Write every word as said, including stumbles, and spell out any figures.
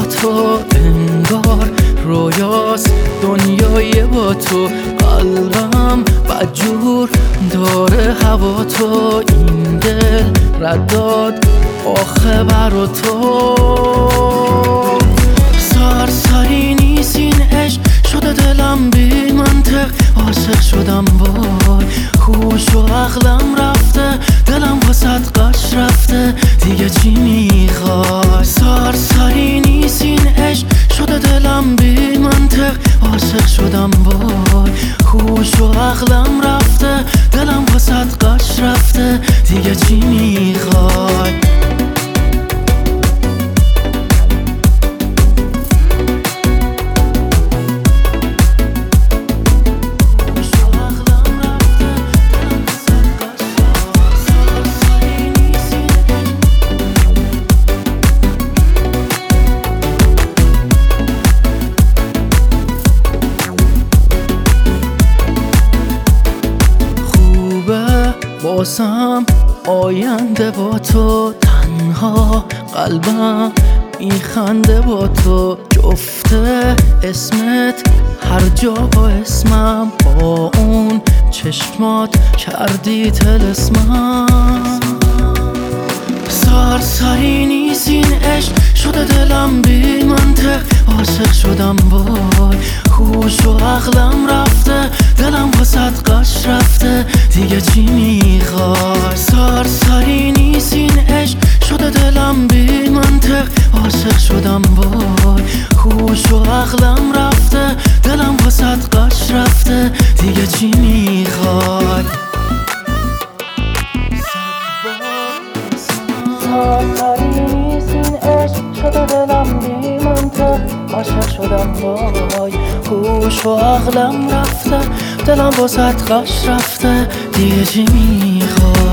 تو انگار رویاست دنیای با تو، قلبم بدجور داره هوا تو، این دل رداد آخه برا تو. سرسری نیست این عشق شده دلم بی منطق، عاشق شدم وای خوش و عقلم رفته، دلم واسط قش رفته دیگه چی میخوای؟ سرسری نیست این عشق شده دلم بی منطق، عاشق شدم وای خوش و عقلم رفته، دلم واسط قش رفته دیگه چی میخوای؟ باسم آینده با تو، تنها قلبم میخنده با تو، جفته اسمت هر جا با اسمم، با اون چشمات کردی طلسمم. سرسری نیست این عشق شده دلم بی منطق، عاشق شدم وای خوش و عقلم رفته، دلم واسط قش رفته دیگه چی میخوای؟ سرسری نیست این عشق شده دلم بی منطق، عاشق شدم وای خوش و عقلم رفته، دلم واسط قش رفته دیگه چی میخوای؟ سرسری نیست این عشق شده دلم بی منطق، عاشق شدم وای خوش و عقلم رفته، دلم واسط قش رفته دیگه چی میخوای؟